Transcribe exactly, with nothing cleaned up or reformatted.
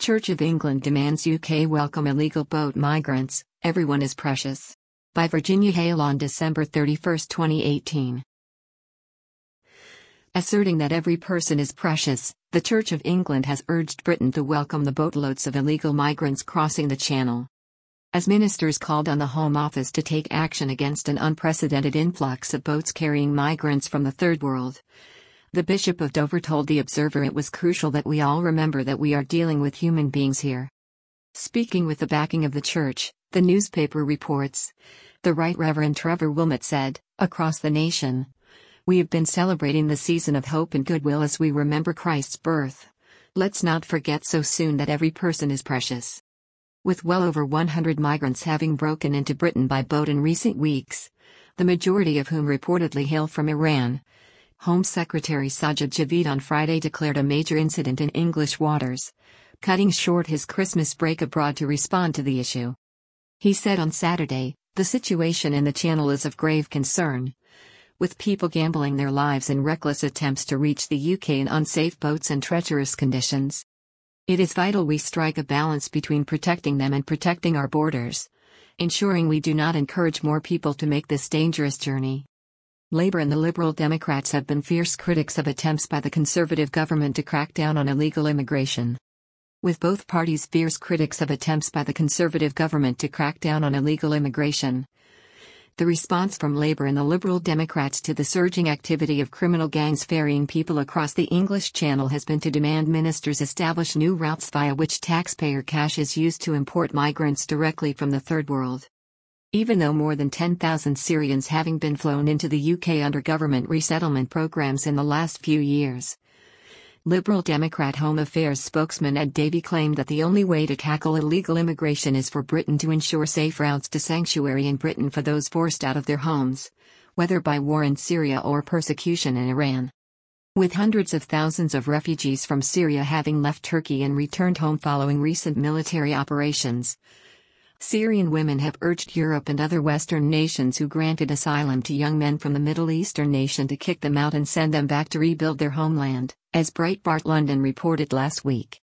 Church of England demands U K welcome illegal boat migrants, everyone is precious. By Virginia Hale on December thirty-first, twenty eighteen. Asserting that every person is precious, the Church of England has urged Britain to welcome the boatloads of illegal migrants crossing the Channel. As ministers called on the Home Office to take action against an unprecedented influx of boats carrying migrants from the Third World, the Bishop of Dover told The Observer it was crucial that we all remember that we are dealing with human beings here. Speaking with the backing of the Church, the newspaper reports, the Right Reverend Trevor Wilmot said, "Across the nation, we have been celebrating the season of hope and goodwill as we remember Christ's birth. Let's not forget so soon that every person is precious." With well over one hundred migrants having broken into Britain by boat in recent weeks, the majority of whom reportedly hail from Iran, Home Secretary Sajid Javid on Friday declared a major incident in English waters, cutting short his Christmas break abroad to respond to the issue. He said on Saturday, "The situation in the Channel is of grave concern, with people gambling their lives in reckless attempts to reach the U K in unsafe boats and treacherous conditions. It is vital we strike a balance between protecting them and protecting our borders, ensuring we do not encourage more people to make this dangerous journey." Labour and the Liberal Democrats have been fierce critics of attempts by the Conservative government to crack down on illegal immigration. With both parties fierce critics of attempts by the Conservative government to crack down on illegal immigration, the response from Labour and the Liberal Democrats to the surging activity of criminal gangs ferrying people across the English Channel has been to demand ministers establish new routes via which taxpayer cash is used to import migrants directly from the Third World. Even though more than ten thousand Syrians having been flown into the U K under government resettlement programs in the last few years, Liberal Democrat Home Affairs spokesman Ed Davey claimed that the only way to tackle illegal immigration is for Britain to ensure safe routes to sanctuary in Britain for those forced out of their homes, whether by war in Syria or persecution in Iran. With hundreds of thousands of refugees from Syria having left Turkey and returned home following recent military operations, Syrian women have urged Europe and other Western nations who granted asylum to young men from the Middle Eastern nation to kick them out and send them back to rebuild their homeland, as Breitbart London reported last week.